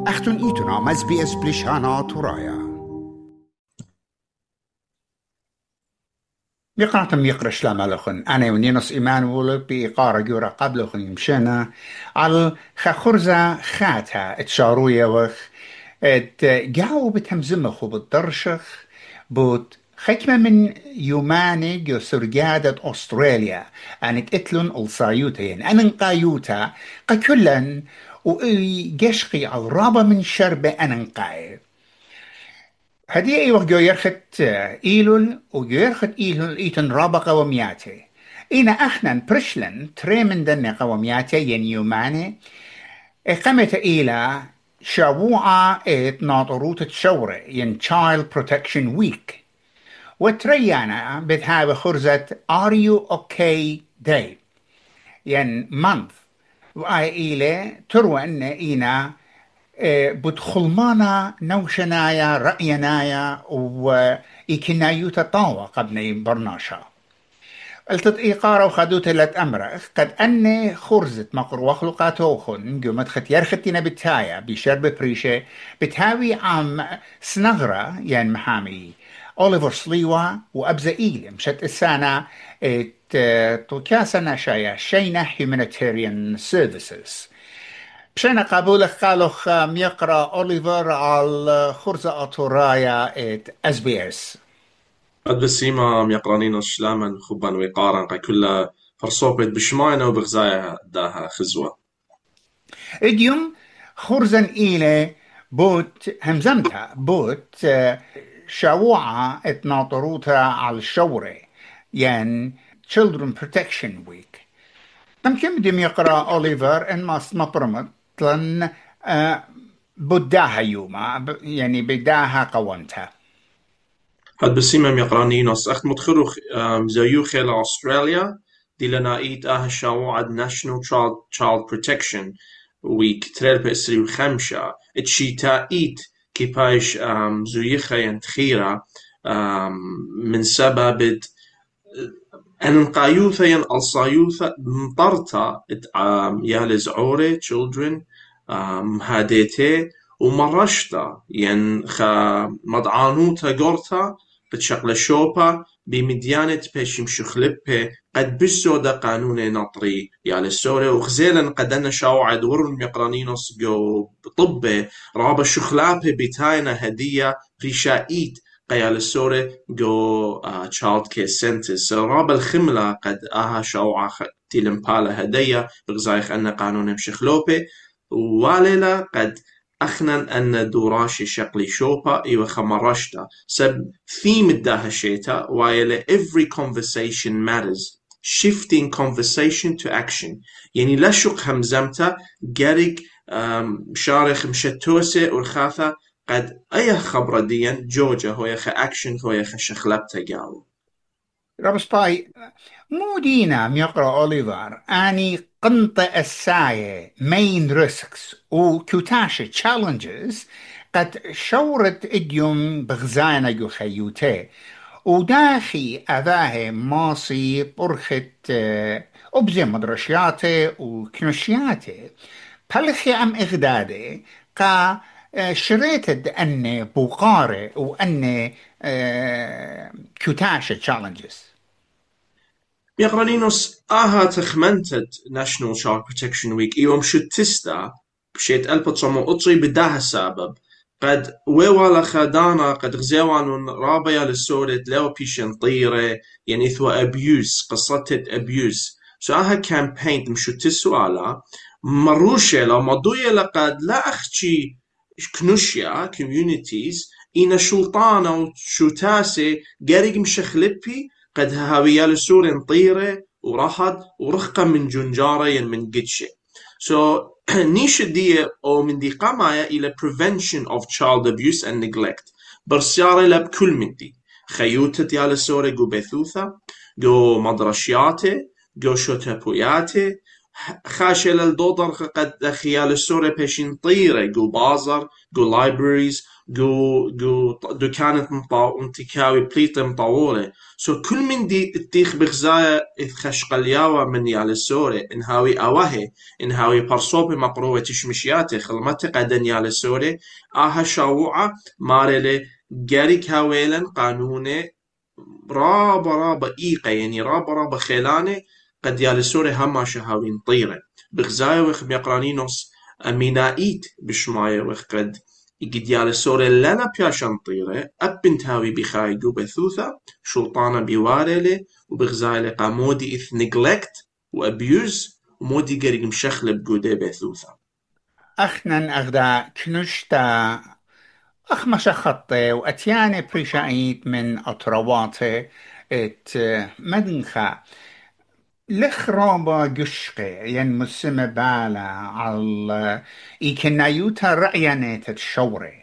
Achtung ituna SBS Blishana Turaya. يقرأتم يقرأ شلام لخن أنا ونينوس إيمانويل بإقارة جورا قبلخن يمشينا على خخرزة خاتها اتشاروية وخ جاو بتمزمخ وبالدرشخ بوت خكمة من يوماني جو سرقادة أستراليا أن اتقتلن الصايوتين أن انقايوتا قكلن وجشقي الرابة من شربة أن انقاي هدي ايوه جو يرخت ايلول وجو يرخت ايلول ايتن رابا قومياتي اينا احنا برشلن تريمن دن قومياتي ينيوماني اقامت ايلا شابوعة ات ناطروت تشورة ين Child Protection Week وتريانا بتهاوي خرزة Are You Okay Day ين month وآي إيلة تروى أن إينا بدخلمانا نوشنايا رأينايا وإيكنايو تطاوى قبل برناشا التطئيقارة وخدوت لت أمرخ قد أني خرزت مقر وخلقاتوخن قمت خت يرختنا بتايا بشرب بريشة بتهاوي عام سنغرة ين محامي أوليفر سليوا وأبزا إيلم مشت السانة توكاسنا شايا شينا Humanitarian Services بشينا قابولك قالوخ ميقرأ أوليفر على خرزة أطورايا SBS قد بسيما ميقرانين شلاما خبا وقارا قا كل فرصوبت بشماينا وبغزايا داها خزوة إديوم خرزن إيلي بوت همزمتا بوت شاوعة اتناطروتا على الشورة يعني Children Protection Week تمكن بدي يقرأ أوليفر إن ما برمت لأن بداها يوما يعني بداها قوانتها قد بسيما ميقرانين أخت مدخلو زيو خيل أستراليا دي لنا إيت شاوعة National Child Protection Week تريل بإسري وخمشة اتشيتا إيت كيبايش زويخة ينتخيرة من سبب أن قايوثا ين الصايوثا مطرتا يالز عوري children هاديتي ومرشتا ين مضعانوتا قرتا بتشغل شوبا بمديانة بيش مشخلبه قد بسو دا قانون نطري يالي سوري وخزيلا قد أنا شاوعة دور المقرانينوس جو طبه رابا شخلابه بتاينا هدية بريشائيت قيال السوري جو child care centers رابا الخملة قد شاوعة تيلمبالا هدية بغزايخ أن قانون مشخلوبه واليلا قد أخنن أن دوراشي شقلي شوبا إيوه خمرشتا سب ثيم الداها شيتا وايلا every conversation matters shifting conversation to action يعني لشق همزمتا قارق شارخ مشتوسة والخاثة قد أي خبر ديان جوجا هو يخ أكشن هو يخ شخلبتا قاو رابس باي مو دينا ميقرأ أوليفر أني قنطة الساية main risks وكوتاشة challenges قد شورت إديوم بغزانا جو خيوتي وداخي أذاه ماصي برخت أبزي مدرشياتي وكنشياتي بلخي أم إغدادي قا شريتد أني بوقاري وأني كوتاشة challenges ميقرانينوس تخمنتت National Child Protection Week يوم شتستا بشيت ألبا تصمو أطري بداها سبب قد ويوالا خدانا قد غزيوان رابيا للسورد لو بيشن طيرة يعني ثوا abuse قصتت abuse كامبين مشتسو على مروشة لو مضوية لقد لا أختي كنوشيا communities إنا شلطانة وشوتاسي قارق مشخلبي قد هاوية لسور طيرة ورحد ورخقة من جنجارة من قدشة نيش دي أو من دي قامايا إلى prevention of child abuse and neglect برسيارة لب كل من دي خيوتة يا لسورة جو بثوثة جو مدرشياتي جو شوتابوياتي خاشل الدودر قد خيال السورة بيشين طيرة جو بازر جو لايبريز جو دكانة انتكاوي بليطة مطولة سو كل من دي التيخ بغزايا إذ خشقلياوة من يال السورة إنهاوي أوهي إنهاوي برصوبة مقروة تشمشياتي خلمتي قدن يال السورة آها شاوعة مارلي جاري كاويلن قانوني رابا إيقا يعني رابا خيلاني قد يالسوري هما شهاوين طيرة بغزايا وخ ميقرانينوس أمينائيت بشمايا وخ قد قد يالسوري لنا بياشان طيرة أبنتهاوي بخايقو بثوثة شلطانة بوارلي وبغزايا لقا مودي إث نجلكت وأبيوز ومودي قريق مشخلب قودي بثوثة أخنا أغدا كنشتا أخ مشخطي وأتياني بريشايت من أطرواتي ات مدنخا لخرابة قشقي ين مسمى بالا على إيكنايوتا رأيانيت الشوري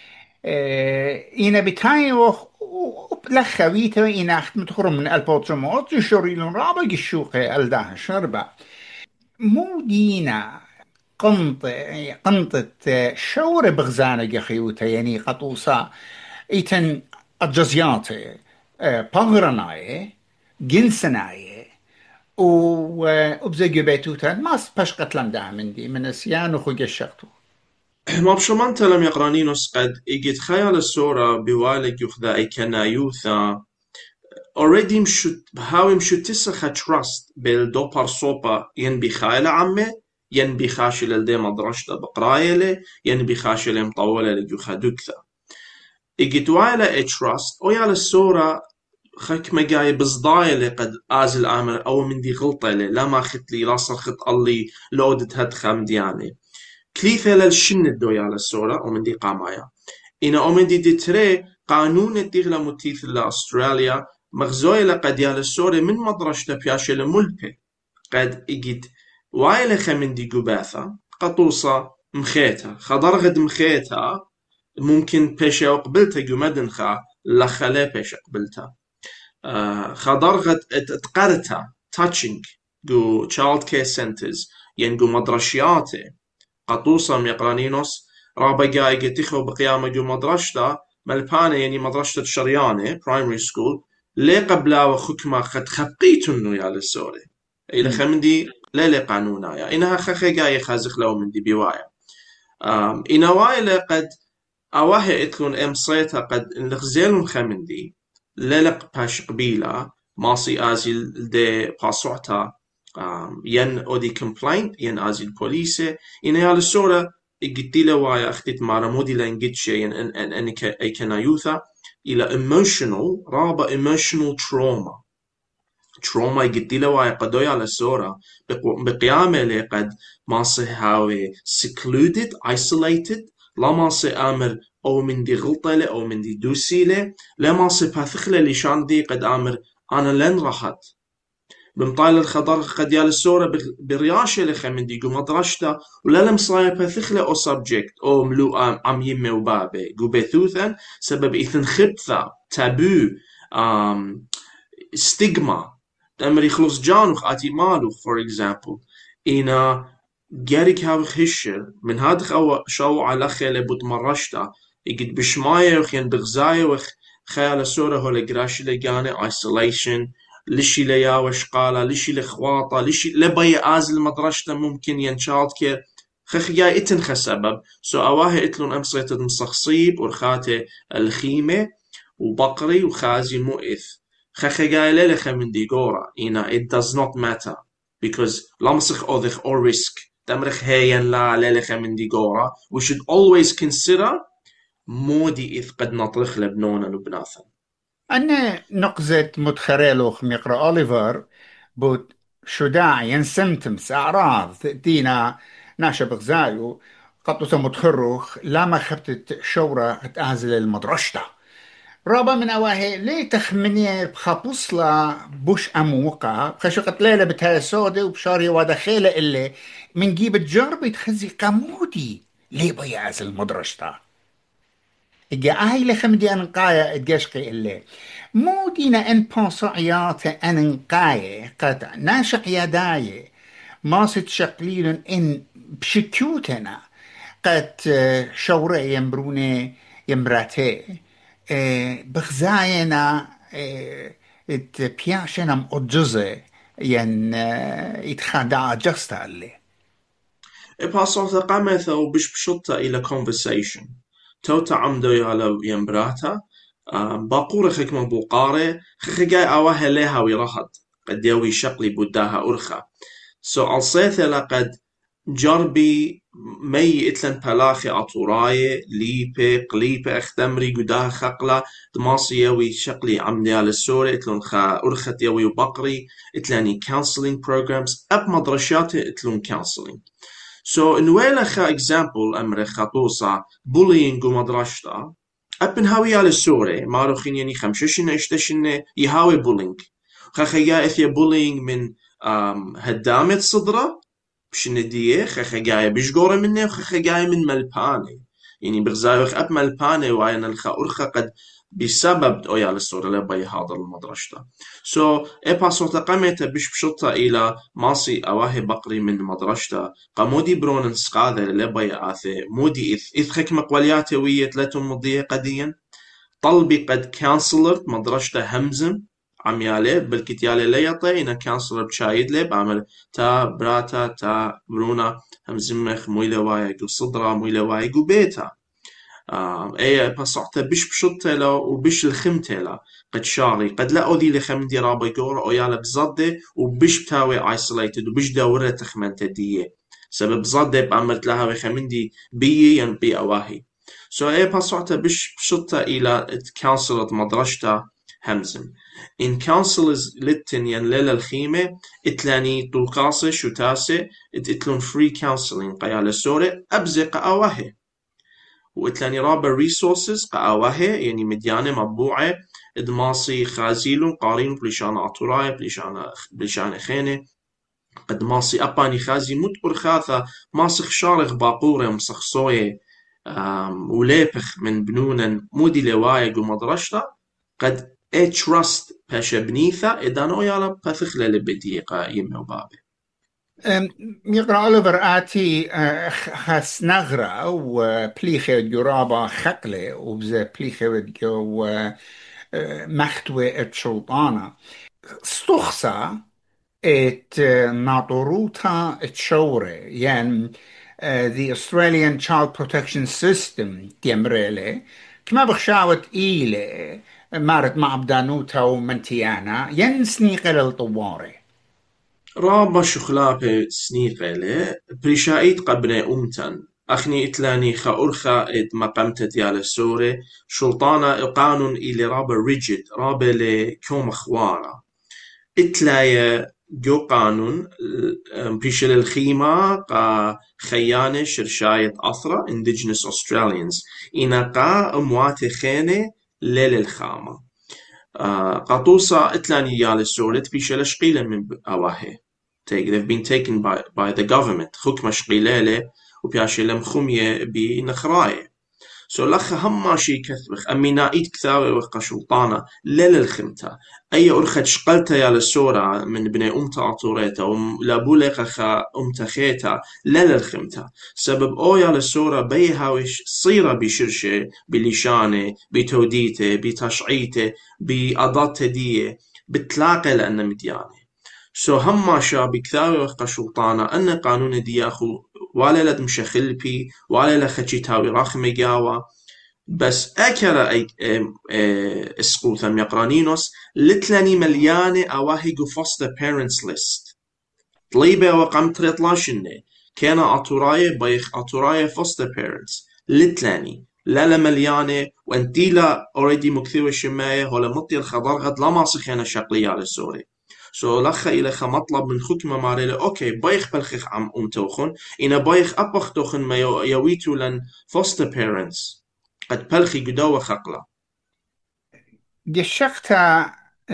إينا بتاي لخويتا إينا أخت متخرم من البوترموت يشوريلون رابا قشوقي الده شربة مو دينا قنطة شور بغزانة قخيوتا يعني قطوسا إيتن الجزياتي بغرناي جنسناي وبزي بيتوتا ماس باش قتلم ده من دي من السيان وخوج الشغتو ما بشمانتا لم يقرانينوس قد إيجيت خيال السورة بوالك يخذا إي كنايوثا already مشو تسخ trust بالدو برصوبة ين بخايلة عمي ين بخاشل الدي مدرشتا بقرايلة ين بخاشل مطولة لجوخا دوكثا إجت وايلة trust ويا السورة خك مجاي بصدايلة قد آزل آمر أو من دي غلطة لا ما خت لي لا صرخت الله لودت هاد خامدياني كليثة للشن الدويا السورة ومن دي قامايا إنا ومن دي تري قانون الدغلة متيث لأستراليا مغزوية لقد يال السورة من مدرشة بياشة لملبة قد إجد وايلة خمن دي قباثة قطوصة مخيتها خضرغد مخيتها ممكن بيشة وقبلتها جمدنخا لخلي بيشة قبلتها خضرغد اتقرتها touching جو child care centers ين جو مدرشياتي قطوصة ميقرانينوس رابا جاي قتيخو بقيامة جو مدرشتا ملبانة يعني مدرشة الشريانة primary school لي قبلا وخكما قد خبقيتنو يا للسوري إلى خمدي لا قانونا يا إنها خخي جاي خازخ لو من دي بوايا إنا وايلة قد أواهي إتلون إم صيتا قد نخزيلون خمندي للق باش قبيلة ماسي آزيل دي باسوعتا ين أودي كومبلاين ين آزيل بوليسة إنا يا للسورة إجتيلا وايا أختت مارا مودي لانجيتشي ين أي كنايوثا إلى emotional رابا emotional trauma يجتيلا وايا قدويا للسورة بقيامة لي قد ماسي هاوي secluded isolated لا ماسي آمر أو من دي غلطة أو من دي دوسيلة لا ماسي باثخلة لشان دي قد آمر أنا لن راحت بمطال الخضر قد يال السورة برياشة لخي من دي قو مدرشتا ولا لمصايا باثخلة أو subject أو ملو عم يمي وبابي قو بيثوثا سبب إثن خبثة تابو stigma أمر يخلص جانوخ آتي مالوخ for example إنا جاريك هاوخ هشر من هادخ أو شاو على خيلة بتمرشتا يقد بشماية وخين بغزاية وخ خيال السورة هو لقراش لقانة isolation لشي ليا وشقالة لشي لخواطة لشي لبي آزل مدرشتا ممكن ينشالت كير خخ جاي اتنخ سبب سو أواهي اتلون أمصيت مصخصيب ورخاتي الخيمة وبقري وخازي مؤث خخ جاي للخ من ديغورا إنا it does not matter because لمسخ أوذخ or risk تمرخ هيا لا للخ من ديغورا we should always consider مودي إذ قد نطرخ لبنونا لبناثا أنا نقزة متخريلوخ ميقرا أوليفر بود شداع ين سيمتمز أعراض دينا ناشا بغزايو قطوسة متخروخ لما خبتت شورة تأهزل المدرشتا رابا من أواهي ليه تخمني بخبصلة بوش أموقع بخشقت ليلة بتاي سودة وبشاري ودخيلة اللي من جيب الجرب تخزي قمودي ليه بيعز المدرشتا إجا أهي لخمدي أنقايا إدقشقي اللي مو دينا إن بانصعيات أنقايا قد ناشق يداي ما ستشقليل إن بشكوتنا قد شورة يمبروني يمراتي بخزاينا ات بياشنا مؤجزة ين اتخادع جستا اللي Ipasotha qametha u bishpshutta ila conversation. Tota amdo yala yembrata. باقورة خكمة بوقارة خخجاي أواه لها ويرهد قد يوي شقلي بداها أرخا الصيثة لقد جربي مي إتلن بلاخي أطوراي ليبي قليبي أختمري قداها خقلة دماصي يوي شقلي عمديال السوري إتلون خا أرخت يوي وبقري إتلاني counseling programs أب مدرشاتي إتلون counseling نويلا خا example أمر خطوصة bullying ومدرشتا أبن هاوي على السوري ماروخين يعني خمششنا اشتشنا يهاوي bullying خخيا إثيا bullying من هدامة صدرة بشندية خخجاية بيشجورة مني وخخجاية من ملباني يعني بغزايوخ أب ملباني وعين الخا أرخا قد بسبب أويا للصورة لبي هذا المدرشة إبا صوتا قمت بش بشطة إلى ماسي أواهي بقري من مدرشة قمودي برونن سقاذة لبي آثي مودي إذ خكمة قولياتي وية لتم مضية قديا طلبي قد كانسلر مدرشة همزم عميالي بالكتيالي ليطي إنا كانسلر بشايد لي بعمل تا براتا تا برونا همزمخ مويلة وايقو صدرا مويلة وايقو بيتا ايه بصعته بش بشطة وبش الخمتة قد شاري قد لا أودي لخمدي رابا جورا أو يالا بزده وبش بتاوي isolated وبش دورة تخمنت ديه سبب زده بعملت لها بخمندي بي ينبي أواهي ايه بصعته بش بشطة إلى كانسلت مدرشتا همزم إن كانسلز لتن ينلل الخيمة إتلاني طلقاسة شتاسة إتلون فري كانسلين قيال سورة أبزق أواهي وإتلاني رابع resources قاوهي يعني مديانة مطبوعة إدماصي خازيلون قارين بليشان عطوراي بليشان خينة قد ماصي أباني خازي مت أرخاثة ماسخ شارخ باقورة مصخصوية وليبخ من بنونا مودي لوايق ومدرشتا قد trust باشا بنيثا إدانو يالا بثخلة لبديقة يمي وبابي يقرأ أوليفر آتي خاس نغرة وبليخة جرابة خقلة وبزا بليخة جو مختوى السلطانة استخصى ات ناطروتا اتشورة يعني the Australian Child Protection System تيمريلي كما بخشاوة إيلي مارت مع بدانوتا ومنتيانا ينسني قلل طواري رابا شخلابة سنيقلة بريشايت قبني أمتن أخني إتلاني خأرخا إت مقامتت يالا سوري شلطانة قانون إلي رابا ريجيد رابا لكوم خوارا إتلايا جو قانون بيشل الخيمة قا خيانة شرشاية أثرة Indigenous Australians إنا قا أمواتي خينة ليل الخامة قاطوسا إتلاني يالا سوري بيشل شقيلة من أواهي they've been taken by the government حكمة شقيلة وبياشلم خمية بنخراية لخ هم ماشي كثبخ أمي نايت كثاوي وخ شلطانة للخمتا أي أرخت شقلتا يا للسورة من بني أمتا عطوريتا ولابوليقا خا أمتا خيتا للخمتا سبب أو يا للسورة بي هاوش صيرة بشرشة بليشانة بتوديته بتشعيته بأضات دية بتلاقي لأن مديانة هم ماشا بكثاوي وخ شلطانة أن قانون دياخو ولا لد مشخلبي ولا لخشي تاوي راخ مجاوة بس أكرا أي اسقوثم يقرانينوس لتلاني مليانة أواهيقو foster parents list طليبة وقم تريطلاشنة كان أطوراية بيخ أطوراية foster parents لتلاني لا مليانة وانتيلا already مكثوة شماية هولا مطي الخضرغت لا ماسخينا شقلية على السوري لخا إلى مطلب من حكمة ماريلا أوكي بايخ بلخخ عم توخن إنا بايخ أبخ توخن ما يويتو لن foster parents قد بلخي قدوة خقلة جشقتا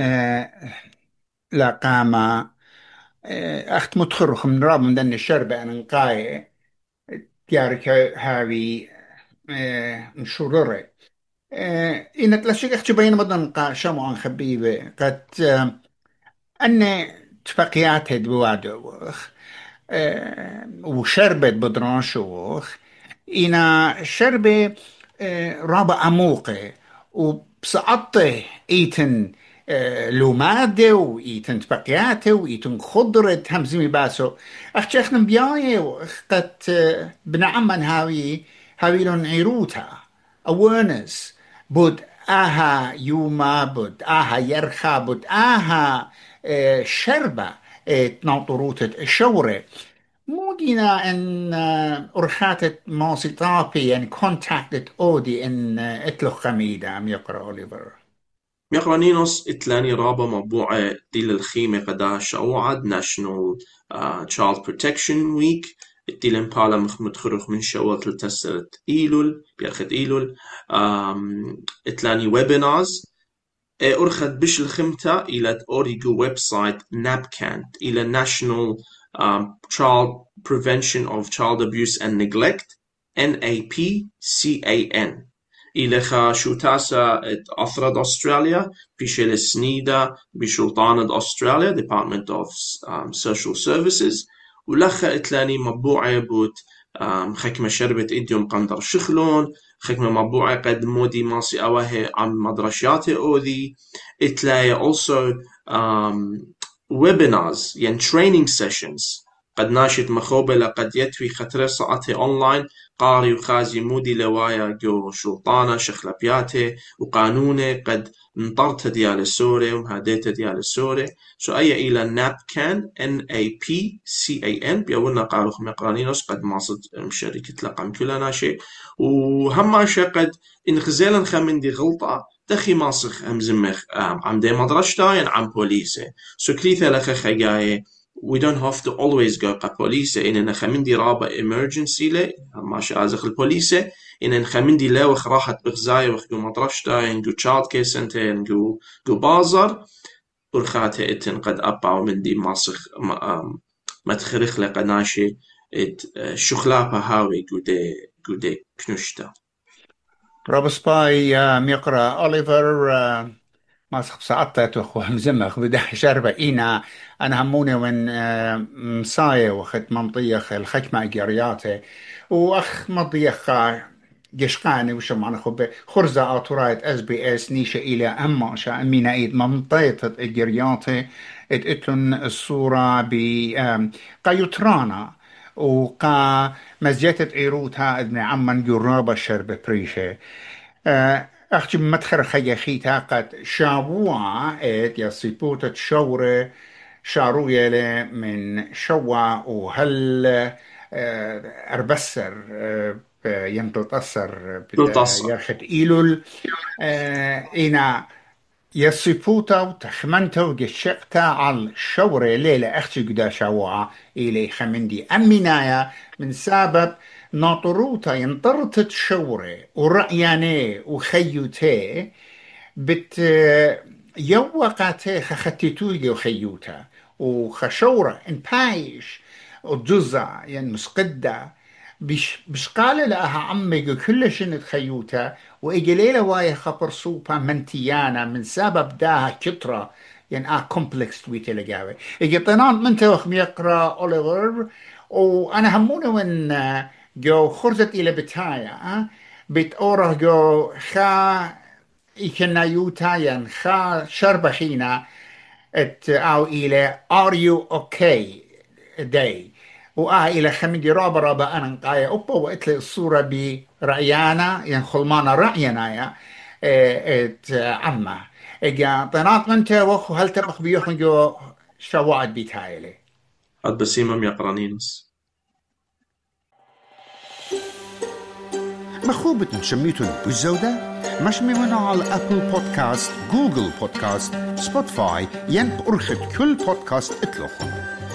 لقامة أخت متخرخ من راب من دن الشربة أنا نقاية تيارك هاوي مشوررة إن تلاشيك أختي بين مدن قا شمو عن خبيبة قد أن تفقيات بوادو وشربت بدران شوخ إنا شربة رابع عموقة وبسقطه إيتن لو مادة وإيتن تبقياته وإيتن خضرة همزمي باسو أخ اخنا بياية وقد بنعمن هاوي لون عيروتا awareness بود آها يوما بود آها يرخا بود آها شربة تناطروتة الشورة مودينا ان ارخاتت ماسي طابي ان كونتاكتت اودي ان اتلو خميدة ام يقرأ اوليفر ميقرانينوس اتلاني رابا مبوعة ديل الخيمة قدا شعوعد National Child Protection Week التيلن بالا متخرخ من شوات لتسرت إيلول بيرخت إيلول اتلاني ويبينارز أرخت بش الخمتة إلى أوريجو ويب سايت NAPCAN إلى National Child Prevention of Child Abuse and Neglect NAPCAN إلى شو تاسا أثرد أستراليا بيشيل السنيدة بشلطانة أستراليا Department of Social Services ولخا إتلاني مبوعة بوت خكمة شربت إديوم قندر شخلون خكمة مبوعة قد مودي ماسي أواه عم مدرشات أوذي إتلاي also webinars يعني training sessions قد ناشط مخوبة قد يتوي خطرة ساعته أونلاين قاري وخازي مودي لوايا جو شلطانة شخلبياته وقانونه قد انطرت ديال السوري ومهاديته ديال السوري سو أي إلى نابكان NAPCAN بيقولنا قاروخ مقرانينوس قد ماصد شركة لقم كلنا شيء وهم شيء قد إنخزيلا خمن دي غلطة دخي ماسخ همزمخ عم دي مدرشتا عم بوليسة سو كليثة لخ خجاية we don't have to always go قا بوليسة إننا خمندي رابا emergency له ماشي عازخ البوليسة إننا خمندي لاوخ راحت بغزاية وخ جو مدرشتا إن جو child care center إن جو بازر ورخاته إتن قد أبا ومندي ماسخ ما تخرخ لقناشي شخلابة هاوي جودي كنوشتا رابا سباي ميقرأ اوليفر ما سقطت وخوهم زمخ بدأ شربة إينا أنا هموني وين مصاية وخت منطيخ الخكمة جرياته وأخ مضيخ جشقاني وشو معنا خرزة أوتورايت SBS نيشة إلى أما شا أمينا إيد منطية الجرياته اتن الصورة قيوترانا وقا مزجتت إيروتها ابن عمان جرابة الشربة بريشة أختي مدخر خيخيتها قد شابوع يصيبوت تشورة شاروية من شوا وهل أربسر يمتتصر يرخت إيلول إنا يصيبوتا وتخمنتا وقشقتا على الشورة ليلة أختي قدا شوا إلي خمندي أمينايا من سبب ناطروتا ينطرت شورة ورأياني وخيوتي بت يوقاتي خختيتوي وخيوتا وخشورة ان بايش وجزا يعني مسقدة بش قال لها عمي كل شنت خيوتا وإجي ليلة واي خبر سوبا منتيانا من سبب داها كترة يعني كومبلكس تويتي لقاوي إجي طنان من توخ ميقرأ أوليفر وأنا هموني وين جو خرجت إلى بتايا بيت أوره جو خا إيكنا يوتاين خا شربخينا أو إلى are you okay day إلى خمدي رابا أنا نقايا أوبا وإتلي الصورة برأيانا يعني خلمانا رأينا يا عما إجا طنات من توخ وهل تبخ بيوخن جو شواعد بيتايلي قد بسيمم يقرانينس مخوبة شميتون بالزودة مش ممنوع على أبل بودكاست جوجل بودكاست سبوتفاي ينب أرخد كل بودكاست اتلوخن